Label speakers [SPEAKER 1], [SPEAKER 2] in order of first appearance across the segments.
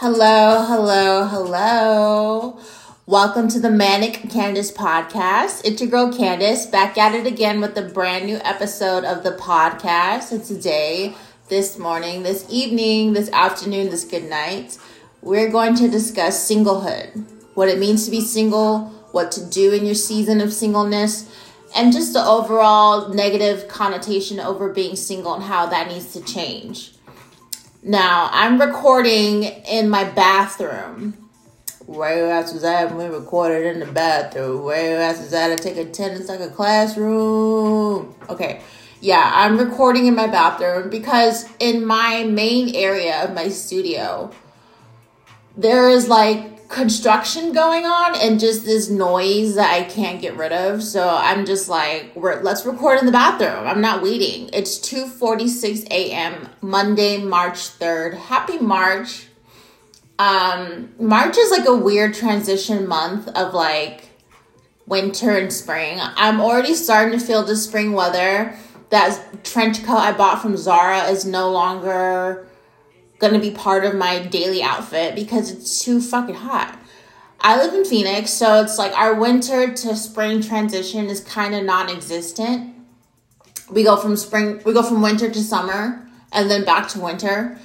[SPEAKER 1] Hello, hello, hello. Welcome to the Manic Candace podcast. It's your girl Candace back at it again with a brand new episode of the podcast. And today, this morning, this evening, this afternoon, this good night, we're going to discuss singlehood, what it means to be single, what to do in your season of singleness, and just the overall negative connotation over being single and how that needs to change. Now, I'm recording in my bathroom. Where else was I when we recorded in the bathroom? Where else was I to take attendance like a classroom? Okay, yeah, I'm recording in my bathroom because in my main area of my studio, there is like construction going on and just this noise that I can't get rid of. So I'm just like, let's record in the bathroom. I'm not waiting. It's 2:46 a.m. Monday, March 3rd. Happy March. March is like a weird transition month of like winter and spring. I'm already starting to feel the spring weather. That trench coat I bought from Zara is no longer gonna be part of my daily outfit because it's too fucking hot. I live in Phoenix, so it's like our winter to spring transition is kind of non-existent. We go from winter to summer and then back to winter.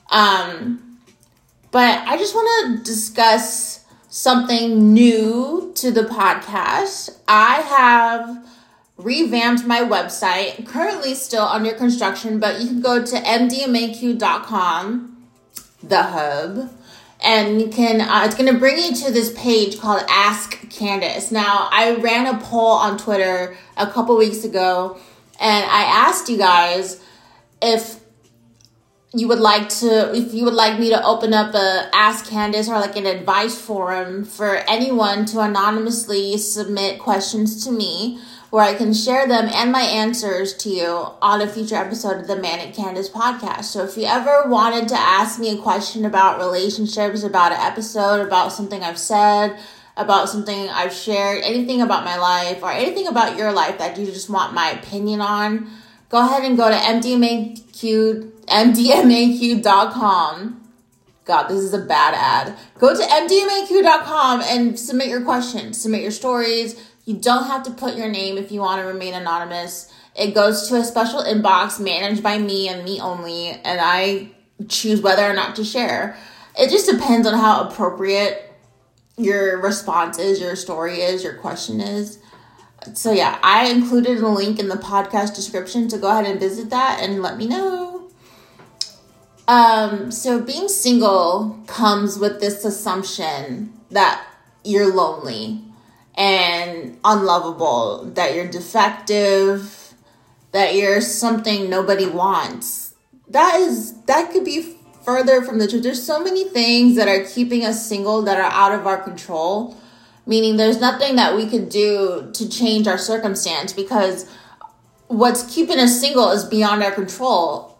[SPEAKER 1] But I just want to discuss something new to the podcast. I have revamped my website, currently still under construction, but you can go to mdmaq.com, the hub, and you can, it's going to bring you to this page called Ask Candace. Now, I ran a poll on Twitter a couple weeks ago, and I asked you guys if you would like me to open up a Ask Candace or like an advice forum for anyone to anonymously submit questions to me, where I can share them and my answers to you on a future episode of the Manic Candace podcast. So if you ever wanted to ask me a question about relationships, about an episode, about something I've said, about something I've shared, anything about my life or anything about your life that you just want my opinion on, go ahead and go to mdmaq.com. God, this is a bad ad. Go to mdmaq.com and submit your questions, submit your stories. You don't have to put your name if you want to remain anonymous. It goes to a special inbox managed by me and me only, and I choose whether or not to share. It just depends on how appropriate your response is, your story is, your question is. So yeah, I included a link in the podcast description to go ahead and visit that and let me know. So being single comes with this assumption that you're lonely and unlovable, that you're defective, that you're something nobody wants. That could be further from the truth. There's so many things that are keeping us single that are out of our control, meaning there's nothing that we could do to change our circumstance because what's keeping us single is beyond our control.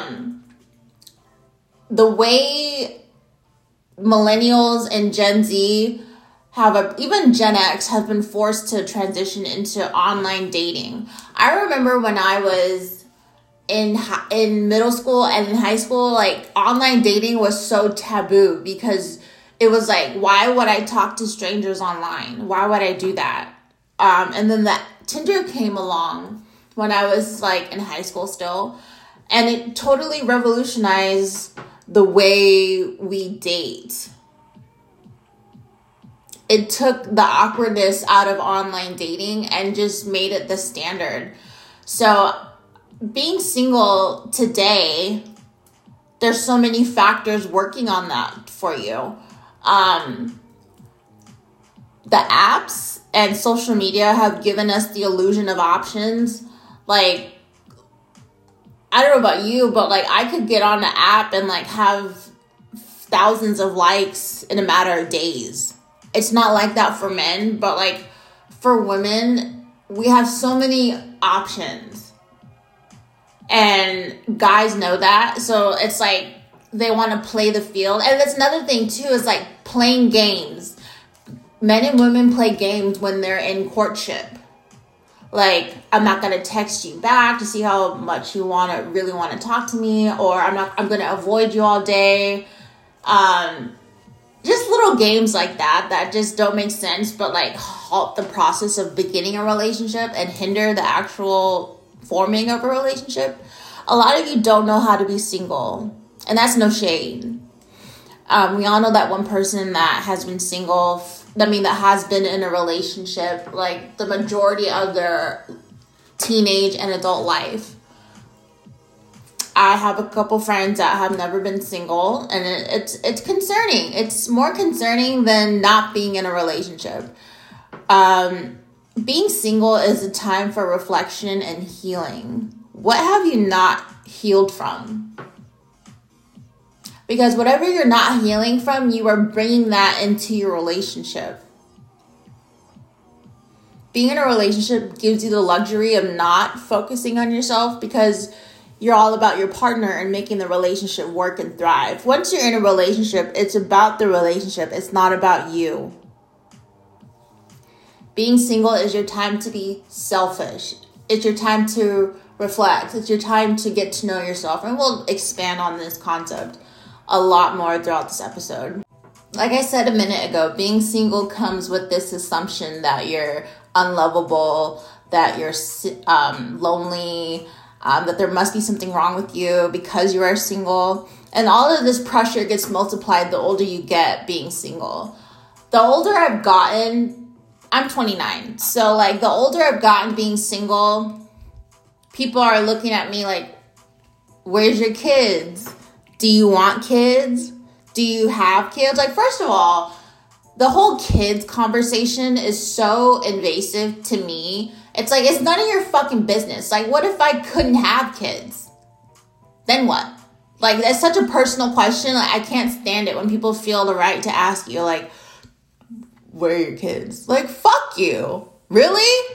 [SPEAKER 1] The way millennials and Gen Z even Gen X have been forced to transition into online dating. I remember when I was in middle school and in high school, like online dating was so taboo because it was like, why would I talk to strangers online? Why would I do that? And then that Tinder came along when I was like in high school still, and it totally revolutionized the way we date. It took the awkwardness out of online dating and just made it the standard. So being single today, there's so many factors working on that for you. The apps and social media have given us the illusion of options. Like, I don't know about you, but like I could get on the app and like have thousands of likes in a matter of days. It's not like that for men, but like for women, we have so many options. And guys know that. So it's like they want to play the field. And that's another thing too, is like playing games. Men and women play games when they're in courtship. Like, I'm not going to text you back to see how much you really want to talk to me, or I'm going to avoid you all day. Just little games like that just don't make sense, but like halt the process of beginning a relationship and hinder the actual forming of a relationship. A lot of you don't know how to be single, and that's no shade. We all know that one person that has been single, that has been in a relationship like the majority of their teenage and adult life. I have a couple friends that have never been single, and it's concerning. It's more concerning than not being in a relationship. Being single is a time for reflection and healing. What have you not healed from? Because whatever you're not healing from, you are bringing that into your relationship. Being in a relationship gives you the luxury of not focusing on yourself, because you're all about your partner and making the relationship work and thrive. Once you're in a relationship, it's about the relationship. It's not about you. Being single is your time to be selfish. It's your time to reflect. It's your time to get to know yourself. And we'll expand on this concept a lot more throughout this episode. Like I said a minute ago, being single comes with this assumption that you're unlovable, that you're lonely, that there must be something wrong with you because you are single. And all of this pressure gets multiplied the older you get being single. The older I've gotten, I'm 29. So like the older I've gotten being single, people are looking at me like, where's your kids? Do you want kids? Do you have kids? Like, first of all, the whole kids conversation is so invasive to me. It's like, it's none of your fucking business. Like, what if I couldn't have kids? Then what? Like, that's such a personal question. Like, I can't stand it when people feel the right to ask you, like, where are your kids? Like, fuck you. Really?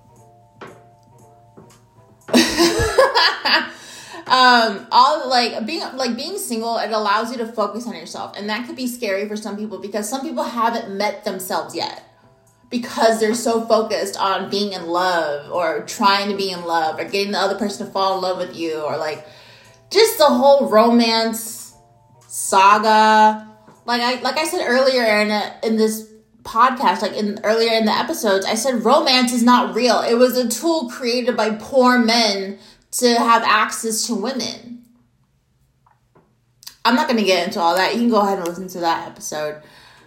[SPEAKER 1] Being single, it allows you to focus on yourself. And that could be scary for some people, because some people haven't met themselves yet, because they're so focused on being in love or trying to be in love or getting the other person to fall in love with you, or like just the whole romance saga. Like I said earlier in this podcast, earlier in the episodes, I said romance is not real. It was a tool created by poor men to have access to women. I'm not going to get into all that. You can go ahead and listen to that episode.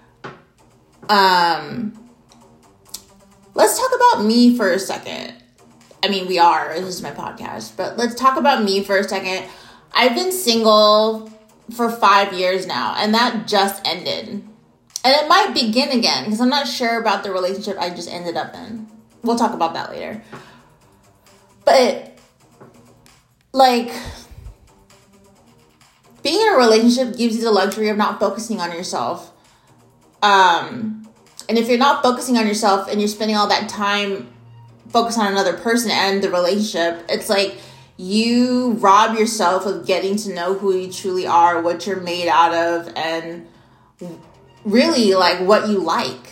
[SPEAKER 1] Let's talk about me for a second. I mean, this is my podcast, but let's talk about me for a second. I've been single for 5 years now, and that just ended. And it might begin again, because I'm not sure about the relationship I just ended up in. We'll talk about that later. But, like, being in a relationship gives you the luxury of not focusing on yourself. And if you're not focusing on yourself and you're spending all that time focused on another person and the relationship, it's like you rob yourself of getting to know who you truly are, what you're made out of, and really like what you like.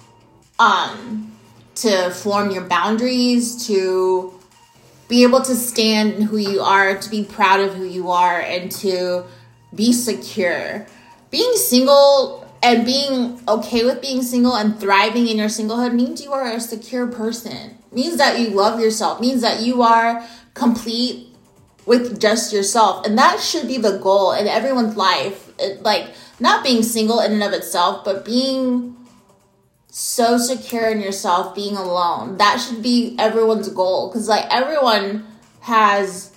[SPEAKER 1] To form your boundaries, to be able to stand in who you are, to be proud of who you are, and to be secure. Being single and being okay with being single and thriving in your singlehood means you are a secure person. Means that you love yourself. Means that you are complete with just yourself. And that should be the goal in everyone's life. Not being single in and of itself, but being so secure in yourself, being alone. That should be everyone's goal. Because everyone has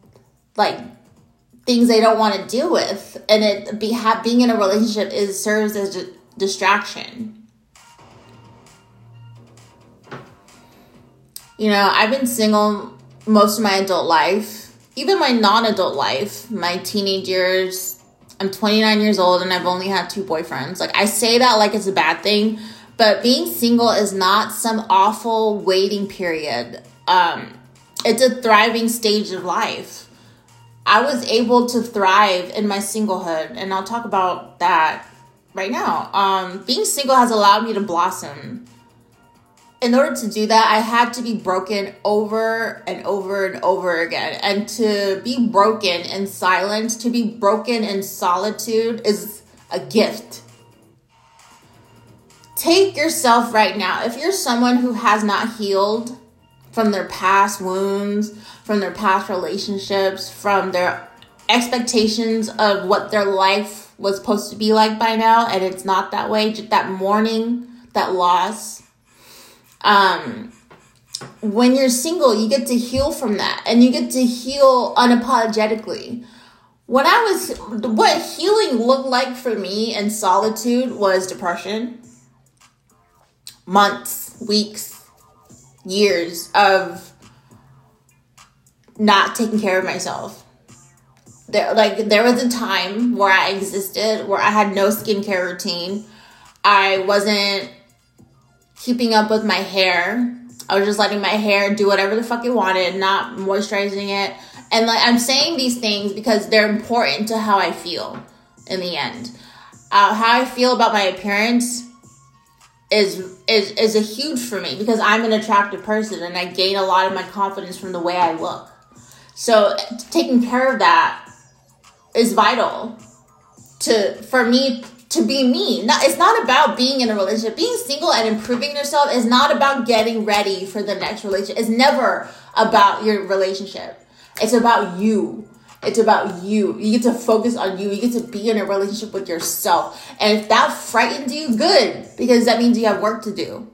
[SPEAKER 1] things they don't want to deal with, and being in a relationship serves as a distraction. I've been single most of my adult life, even my non-adult life, my teenage years. I'm 29 years old and I've only had 2 boyfriends. I say that like it's a bad thing, but being single is not some awful waiting period. It's a thriving stage of life. I was able to thrive in my singlehood, and I'll talk about that right now. Being single has allowed me to blossom. In order to do that, I had to be broken over and over and over again. And to be broken in silence, to be broken in solitude is a gift. Take yourself right now. If you're someone who has not healed from their past wounds, from their past relationships, from their expectations of what their life was supposed to be like by now, and it's not that way, just that mourning, that loss. When you're single, you get to heal from that, and you get to heal unapologetically. What healing looked like for me in solitude was depression. Months, weeks, years of not taking care of myself. There was a time where I existed, where I had no skincare routine. I wasn't keeping up with my hair. I was just letting my hair do whatever the fuck it wanted, not moisturizing it. And I'm saying these things because they're important to how I feel in the end. How I feel about my appearance is a huge for me because I'm an attractive person and I gain a lot of my confidence from the way I look. So taking care of that is vital for me to be me. It's not about being in a relationship. Being single and improving yourself is not about getting ready for the next relationship. It's never about your relationship. It's about you. It's about you. You get to focus on you. You get to be in a relationship with yourself. And if that frightens you, good. Because that means you have work to do.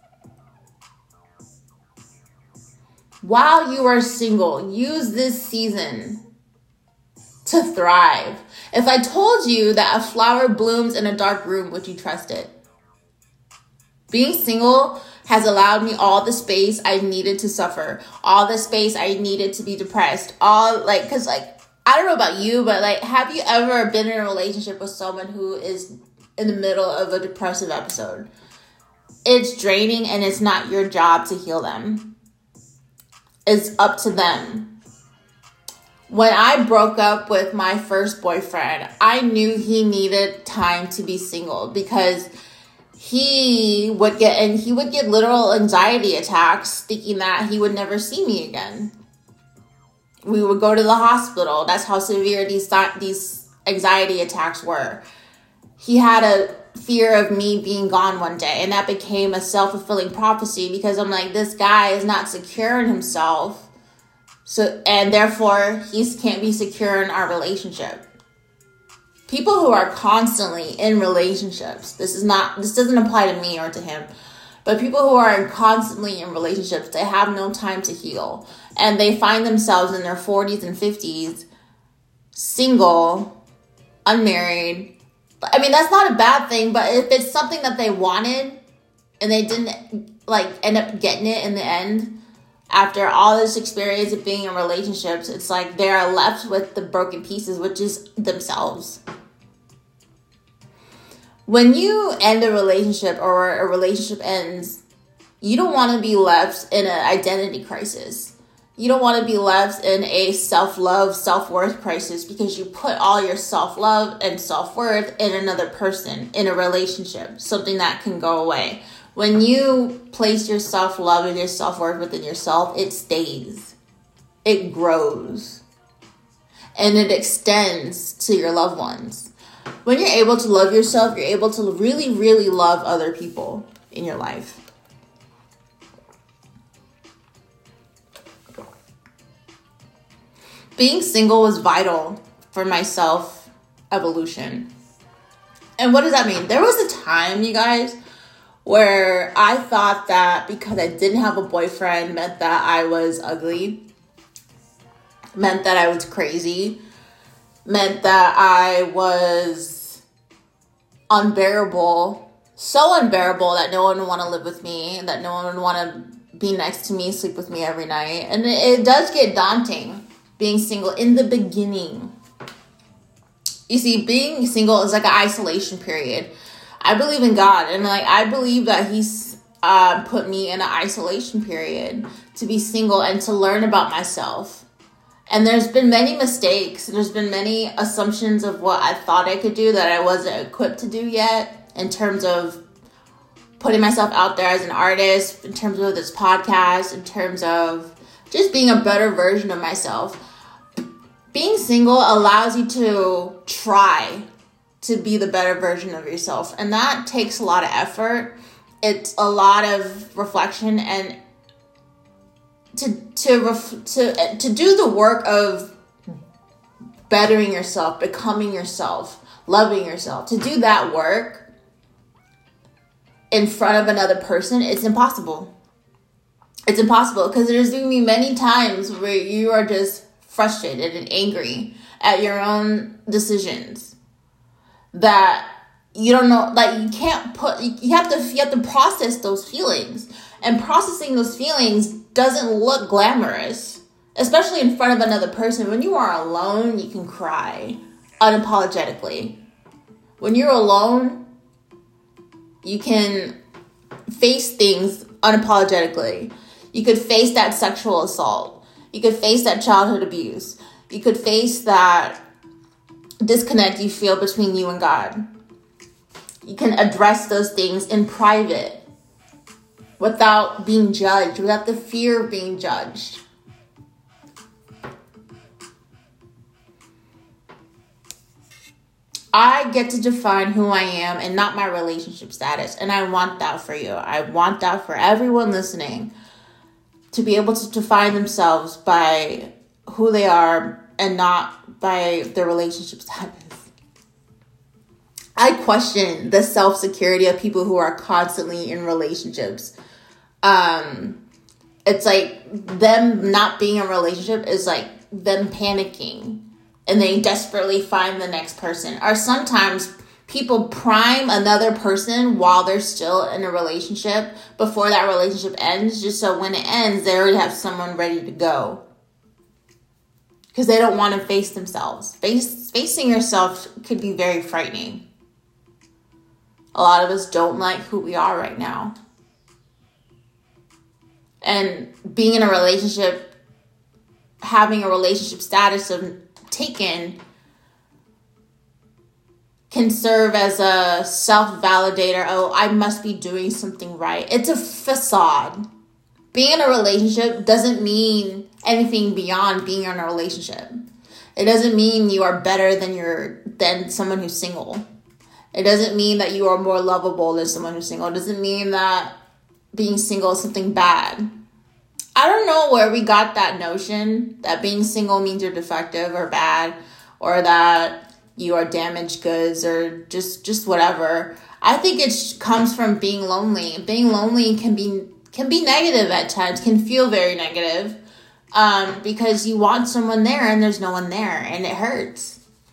[SPEAKER 1] While you are single, use this season to thrive. If I told you that a flower blooms in a dark room, would you trust it? Being single has allowed me all the space I needed to suffer, all the space I needed to be depressed, because I don't know about you, but have you ever been in a relationship with someone who is in the middle of a depressive episode? It's draining and it's not your job to heal them. It's up to them. When I broke up with my first boyfriend, I knew he needed time to be single because he would get literal anxiety attacks thinking that he would never see me again. We would go to the hospital. That's how severe these anxiety attacks were. He had a fear of me being gone one day, and that became a self-fulfilling prophecy because I'm like, this guy is not secure in himself, and therefore he can't be secure in our relationship. People who are constantly in relationships, this doesn't apply to me or to him, but people who are constantly in relationships, they have no time to heal. And they find themselves in their 40s and 50s, single, unmarried. I mean, that's not a bad thing, but if it's something that they wanted and they didn't end up getting it in the end, after all this experience of being in relationships, it's like they are left with the broken pieces, which is themselves. When you end a relationship or a relationship ends, you don't want to be left in an identity crisis. You don't want to be left in a self-love, self-worth crisis because you put all your self-love and self-worth in another person, in a relationship, something that can go away. When you place your self-love and your self-worth within yourself, it stays. It grows. And it extends to your loved ones. When you're able to love yourself, you're able to really, really love other people in your life. Being single was vital for my self-evolution. And what does that mean? There was a time, you guys, where I thought that because I didn't have a boyfriend meant that I was ugly, meant that I was crazy, meant that I was unbearable, so unbearable that no one would want to live with me, that no one would want to be next to me, sleep with me every night. And it does get daunting. Being single in the beginning. You see, being single is like an isolation period. I believe in God, and I believe that He's put me in an isolation period to be single and to learn about myself. And there's been many mistakes. There's been many assumptions of what I thought I could do that I wasn't equipped to do yet in terms of putting myself out there as an artist, in terms of this podcast, in terms of just being a better version of myself. Being single allows you to try to be the better version of yourself. And that takes a lot of effort. It's a lot of reflection, and to do the work of bettering yourself, becoming yourself, loving yourself. To do that work in front of another person, it's impossible. It's impossible because there's going to be many times where you are just frustrated and angry at your own decisions that you don't know, like you have to process those feelings, and processing those feelings doesn't look glamorous, especially in front of another person. When you are alone, you can cry unapologetically. When you're alone, you can face things unapologetically. You could face that sexual assault. You could face that childhood abuse. You could face that disconnect you feel between you and God. You can address those things in private without being judged, without the fear of being judged. I get to define who I am and not my relationship status. And I want that for you. I want that for everyone listening, to be able to define themselves by who they are and not by their relationship status. I question the self-security of people who are constantly in relationships. It's like them not being in a relationship is like them panicking and they desperately find the next person. Or sometimes people prime another person while they're still in a relationship before that relationship ends, just so when it ends, they already have someone ready to go. Because they don't want to face themselves. Facing yourself could be very frightening. A lot of us don't like who we are right now. And being in a relationship, having a relationship status of taken, can serve as a self-validator. Oh, I must be doing something right. It's a facade. Being in a relationship doesn't mean anything beyond being in a relationship. It doesn't mean you are better than someone who's single. It doesn't mean that you are more lovable than someone who's single. It doesn't mean that being single is something bad. I don't know where we got that notion that being single means you're defective or bad, or that you are damaged goods, or just whatever. I think it comes from being lonely. Being lonely can be negative at times, can feel very negative, because you want someone there and there's no one there, and it hurts.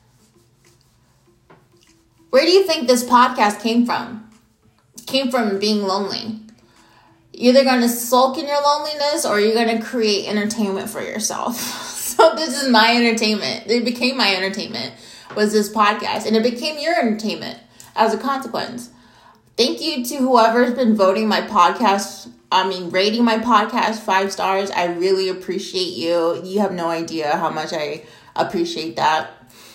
[SPEAKER 1] Where do you think this podcast came from? It came from being lonely. You're either going to sulk in your loneliness, or you're going to create entertainment for yourself. So this is my entertainment. It became my entertainment, was this podcast. And it became your entertainment as a consequence. Thank you to whoever's been rating my podcast 5 stars. I really appreciate you. You have no idea how much I appreciate that.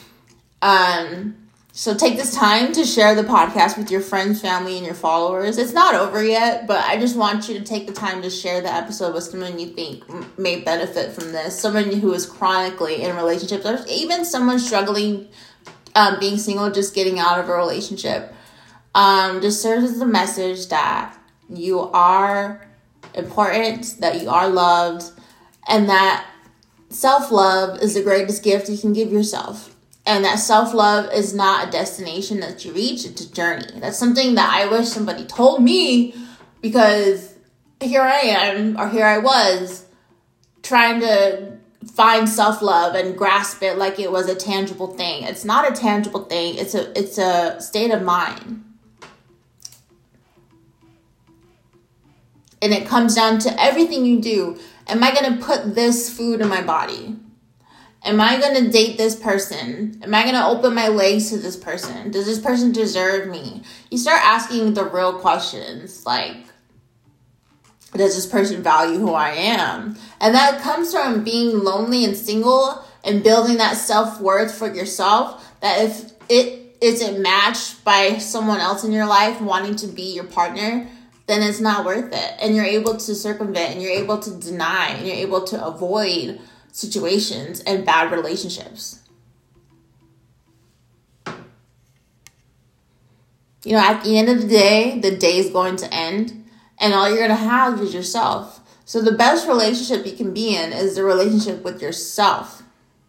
[SPEAKER 1] So take this time to share the podcast with your friends, family, and your followers. It's not over yet, but I just want you to take the time to share the episode with someone you think may benefit from this. Someone who is chronically in relationships, or even someone struggling being single, just getting out of a relationship. Just serves as a message that you are important, that you are loved, and that self-love is the greatest gift you can give yourself. And that self-love is not a destination that you reach, it's a journey. That's something that I wish somebody told me, because here I am, or here I was, trying to find self-love and grasp it like it was a tangible thing. It's not a tangible thing, it's a state of mind. And it comes down to everything you do. Am I going to put this food in my body? Am I going to date this person? Am I going to open my legs to this person? Does this person deserve me? You start asking the real questions, like, does this person value who I am? And that comes from being lonely and single and building that self-worth for yourself, that if it isn't matched by someone else in your life wanting to be your partner, then it's not worth it. And you're able to circumvent, and you're able to deny, and you're able to avoid situations and bad relationships. At the end of the day is going to end, and all you're going to have is yourself. So the best relationship you can be in is the relationship with yourself.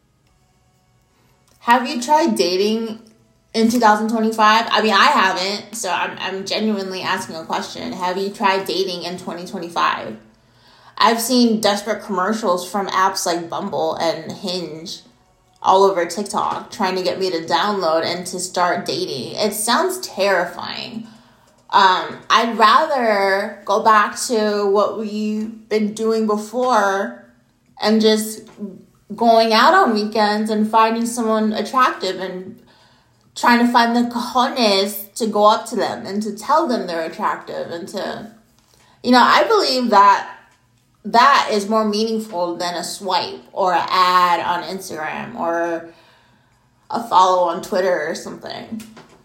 [SPEAKER 1] Have you tried dating in 2025? I haven't, so I'm genuinely asking a question. Have you tried dating in 2025? I've seen desperate commercials from apps like Bumble and Hinge all over TikTok trying to get me to download and to start dating. It sounds terrifying. I'd rather go back to what we've been doing before and just going out on weekends and finding someone attractive and trying to find the cojones to go up to them and to tell them they're attractive and to, I believe that is more meaningful than a swipe or an ad on Instagram or a follow on Twitter or something.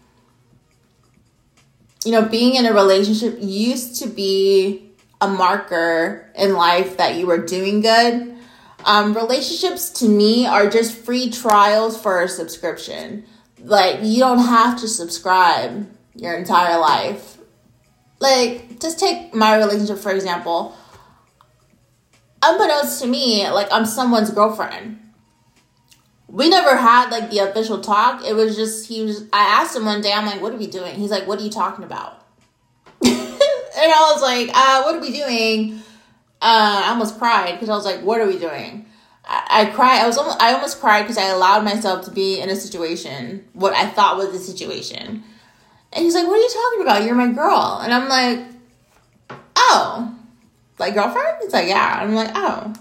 [SPEAKER 1] Being in a relationship used to be a marker in life that you were doing good. Relationships to me are just free trials for a subscription. Like, you don't have to subscribe your entire life. Like, just take my relationship, for example. Unbeknownst to me, I'm someone's girlfriend. We never had, the official talk. It was just, I asked him one day, I'm like, what are we doing? He's like, what are you talking about? And I was like, what are we doing? I almost cried because I was like, what are we doing? I cried. I almost cried because I allowed myself to be in a situation, what I thought was the situation. And he's like, what are you talking about? You're my girl. And I'm like, oh, girlfriend? He's like, yeah. I'm like, oh.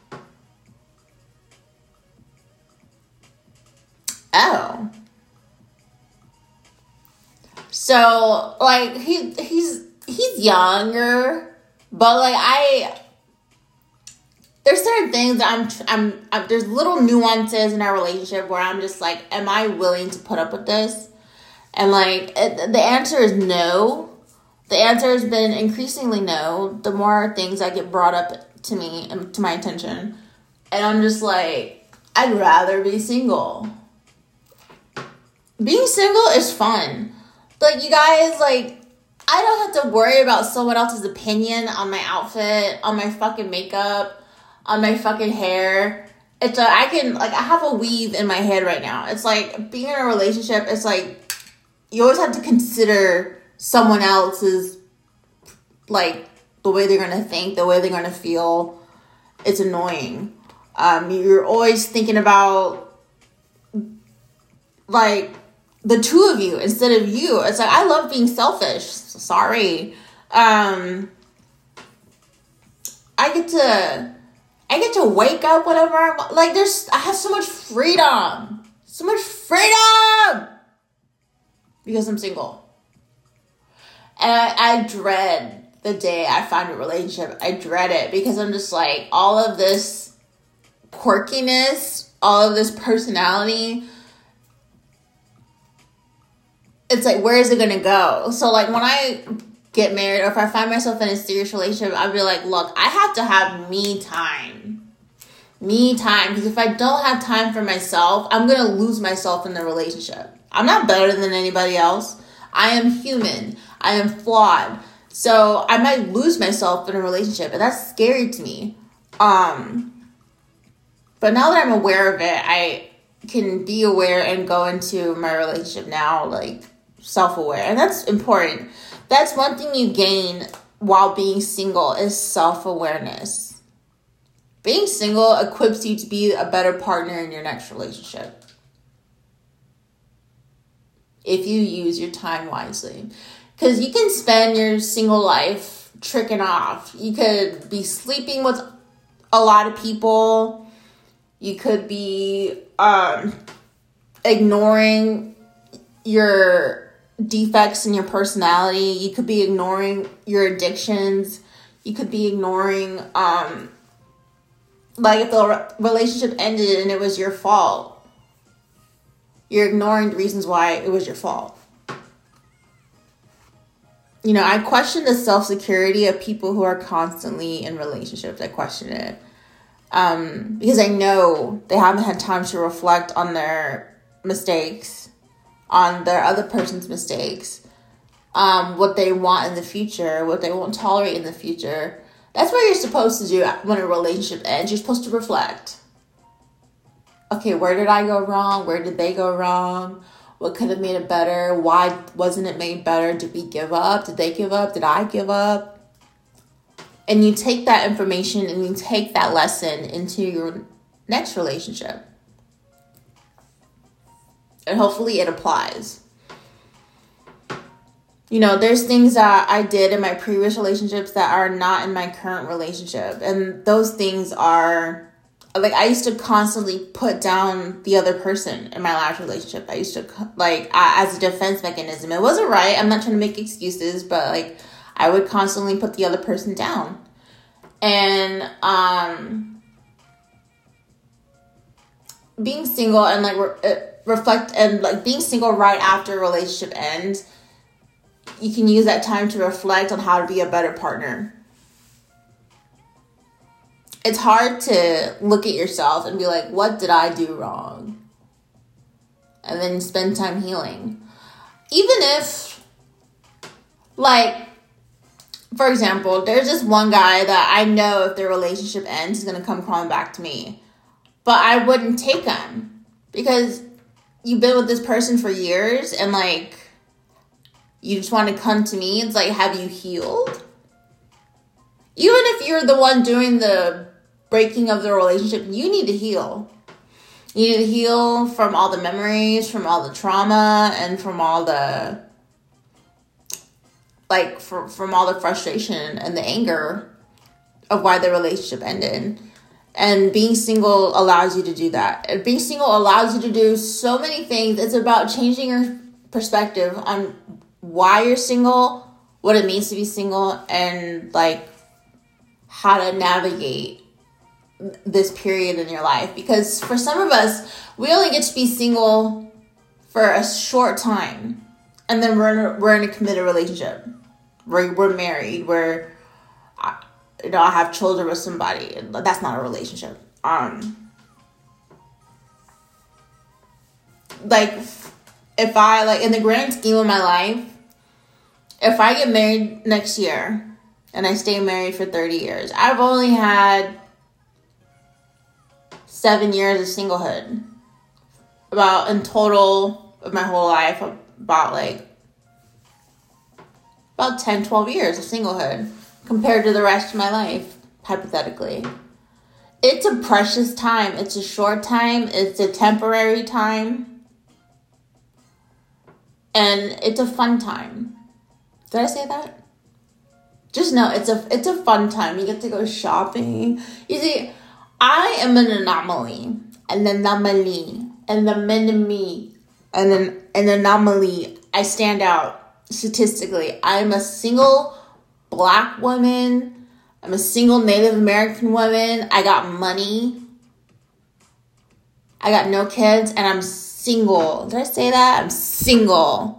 [SPEAKER 1] Oh. So, he's younger, but, there's certain things that I'm there's little nuances in our relationship where I'm just like, am I willing to put up with this? And, the answer is no. The answer has been increasingly no, the more things that get brought up to me and to my attention. And I'm just like, I'd rather be single. Being single is fun. You guys, I don't have to worry about someone else's opinion on my outfit, on my fucking makeup, on my fucking hair. I have a weave in my head right now. It's being in a relationship, it's you always have to consider someone else's, the way they're going to think, the way they're going to feel. It's annoying. You're always thinking about, the two of you instead of you. It's I love being selfish. Sorry. I get to wake up whenever I have so much freedom. So much freedom! Because I'm single. And I dread the day I find a relationship. I dread it because I'm just all of this quirkiness, all of this personality, it's where is it going to go? So when I get married or if I find myself in a serious relationship, I'll be look, I have to have me time. Me time. Because if I don't have time for myself, I'm going to lose myself in the relationship. I'm not better than anybody else. I am human. I am flawed. So I might lose myself in a relationship, and that's scary to me. But now that I'm aware of it, I can be aware and go into my relationship now, self-aware. And that's important. That's one thing you gain while being single is self-awareness. Being single equips you to be a better partner in your next relationship. If you use your time wisely. Because you can spend your single life tricking off. You could be sleeping with a lot of people. You could be ignoring your defects in your personality. You could be ignoring your addictions. You could be ignoring, if the relationship ended and it was your fault. You're ignoring the reasons why it was your fault. I question the self-security of people who are constantly in relationships. I question it. Because I know they haven't had time to reflect on their mistakes, on their other person's mistakes. what they want in the future, what they won't tolerate in the future. That's what you're supposed to do when a relationship ends. You're supposed to reflect. Okay, where did I go wrong? Where did they go wrong? What could have made it better? Why wasn't it made better? Did we give up? Did they give up? Did I give up? And you take that information and you take that lesson into your next relationship. And hopefully it applies. You know, there's things that I did in my previous relationships that are not in my current relationship. And those things are, like, I used to constantly put down the other person in my last relationship. I used to, like, as a defense mechanism. It wasn't right. I'm not trying to make excuses, but, like, I would constantly put the other person down. And, being single and, like, reflect and, like, being single right after a relationship ends, you can use that time to reflect on how to be a better partner. It's hard to look at yourself and be like, what did I do wrong? And then spend time healing. Even if, like, for example, there's this one guy that I know if their relationship ends, he's going to come crawling back to me. But I wouldn't take him. Because you've been with this person for years and, like, you just want to come to me. It's like, have you healed? Even if you're the one doing the breaking of the relationship, you need to heal. You need to heal from all the memories, from all the trauma, and from all the, like, from all the frustration and the anger of why the relationship ended. And being single allows you to do that. And being single allows you to do so many things. It's about changing your perspective on why you're single, what it means to be single, and, like, how to navigate this period in your life. Because for some of us, we only get to be single for a short time, and then we're in a committed relationship. We're married. I have children with somebody. That's not a relationship. Like, if I, like, in the grand scheme of my life, if I get married next year and I stay married for 30 years, I've only had 7 years of singlehood. About, in total of my whole life, about 10, 12 years of singlehood compared to the rest of my life, hypothetically. It's a precious time. It's a short time. It's a temporary time. And it's a fun time. Did I say that? Just know it's a fun time. You get to go shopping. You see, I am an anomaly. An anomaly. An anomaly. An anomaly. I stand out statistically. I'm a single Black woman. I'm a single Native American woman. I got money. I got no kids. And I'm single. Did I say that? I'm single.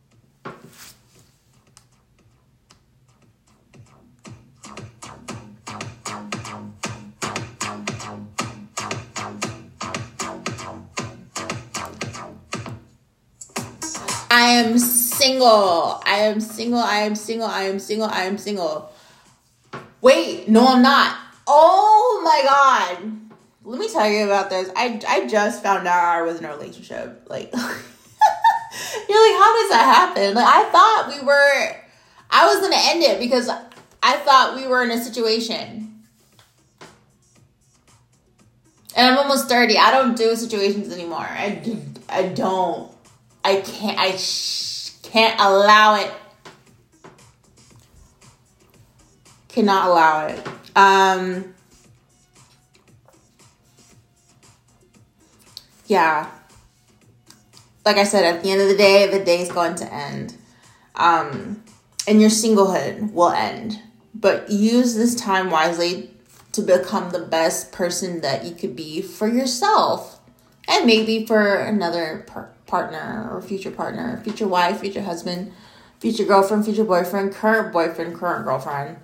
[SPEAKER 1] I am single. I am single. I am single. I am single. I am single. Wait, no, I'm not. Oh my God. Let me tell you about this. I just found out I was in a relationship. Like, you're like, how does that happen? Like, I was going to end it because I thought we were in a situation. And I'm almost 30. I don't do situations anymore. I don't. I can't allow it. Cannot allow it. Yeah. Like I said, at the end of the day is going to end. And your singlehood will end. But use this time wisely to become the best person that you could be for yourself. And maybe for another partner or future partner, future wife, future husband, future girlfriend, future boyfriend, current girlfriend.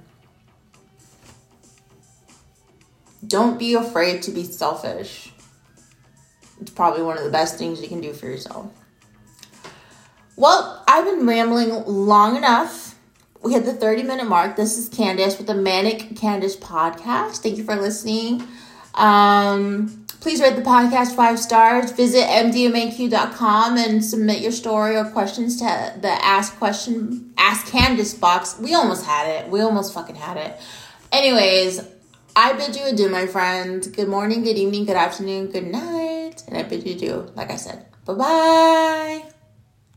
[SPEAKER 1] Don't be afraid to be selfish. It's probably one of the best things you can do for yourself. Well, I've been rambling long enough. We hit the 30-minute mark. This is Candace with the Manic Candace podcast. Thank you for listening. Please rate the podcast 5 stars. Visit mdmaq.com and submit your story or questions to the Ask Candace box. We almost had it. We almost fucking had it. Anyways, I bid you adieu, my friend. Good morning, good evening, good afternoon, good night. And I bid you adieu, like I said. Bye-bye.